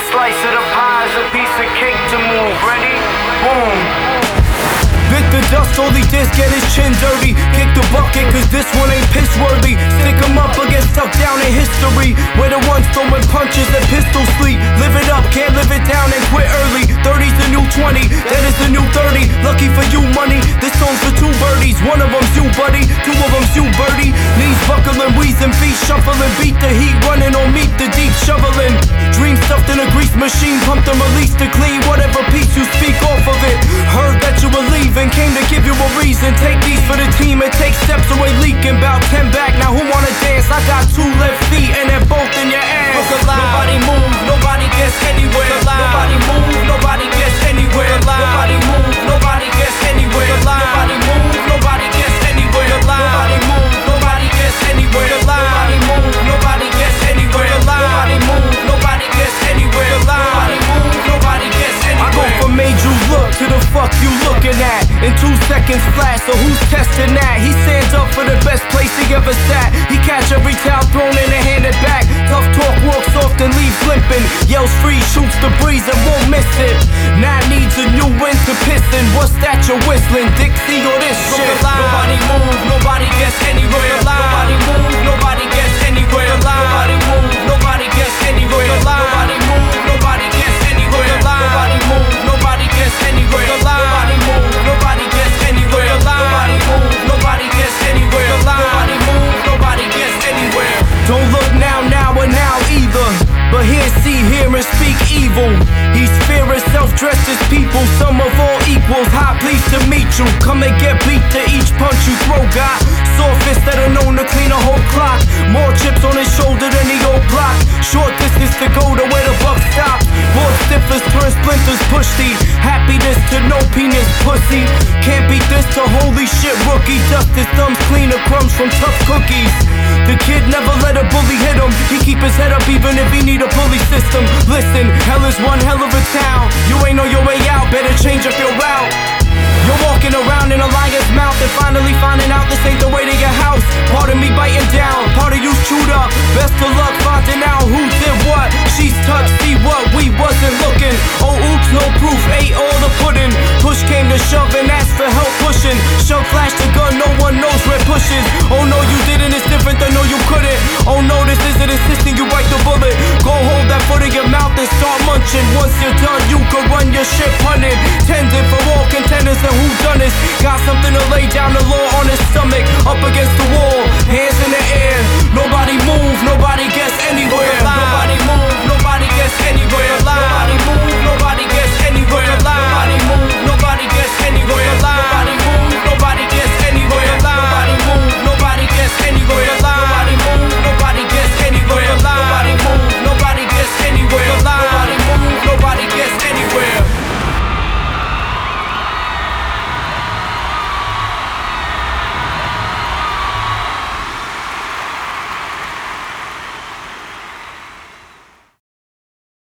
slice of the pie is a piece of cake to move. Ready? Boom. Bit the dust, all he did get his chin dirty. Kick the bucket, cause this one ain't piss worthy. Stick him up or get stuck down in history. We're the ones throwing punches at pistol sleep. Live it up, can't live it down and quit early. 30's the new 20, that is the new 30. Lucky for you, money, this song's for two birdies. One of them's you, buddy, two of them's you, birdie. Knees buckling, wheezing, feet shuffling. Beat the heat, running on meet the deep, shoveling. Dreams stuffed in a grease machine, pumped and released to clean whatever piece you speak off of it. Heard that you were leaving, came to give you a reason. Take these for the team and take steps away leaking. About 10 back, now who wanna dance? I got 2 left feet and they're both in your ass. Nobody move, nobody gets anywhere. Nobody move, nobody gets anywhere. Nobody move, nobody gets anywhere. Nobody move, nobody gets anywhere. Nobody move, nobody gets anywhere. Nobody move, nobody gets anywhere. Nobody move, nobody gets anywhere. Nobody move, nobody gets anywhere. I go from made you look to the fuck you looking at. In 2 seconds flat, so who's testing that? He stands up for the best place he ever sat. He catch every towel thrown in and hand it back. Tough talk, walks off and leaves limping. Yells free, shoots the breeze and won't miss it. Now needs a new wind to piston. What's that you're whistling? Dixie or this shit? Nobody move, nobody gets anywhere. Nobody move, nobody gets anywhere. Nobody move, nobody gets anywhere. Nobody move, nobody gets anywhere. Nobody move, nobody gets anywhere. Nobody move, nobody gets anywhere. Nobody move, nobody gets anywhere. Nobody move, nobody gets anywhere. Don't look now or now either. But hear, see, hear, and speak evil. He's fearing self-dressed as people, some of all equals. Hi, pleased to meet you. Come and get beat to each punch you throw. Got softest that are known to clean a whole clock. More chips on his shoulder than the old block. Short distance to go to where the buck stops. More stiffers turn splinters, push the happiness to no penis, pussy. Can't beat this to holy shit rookie. Dust his thumbs clean of crumbs from tough cookies. The kid never let a bully hit him. He keep his head up even if he need a pulley system. Listen, hell is one hell of a town. You ain't know your way out, better change up your route. You're walking around in a lion's mouth and finally finding out this ain't the way to your house. Part of me biting down, part of you's chewed up. Best of luck finding out who did what. She's touched, see what, we wasn't looking. Oh oops, no proof, ate all the pudding. Push came to shove and asked for help pushing. Shove flashed the gun, no one knows where pushes. Oh no, you didn't, it's different than no you couldn't. Oh no, this isn't assisting, you bite the bullet. Go hold that foot in your mouth and start munching. Once you're done,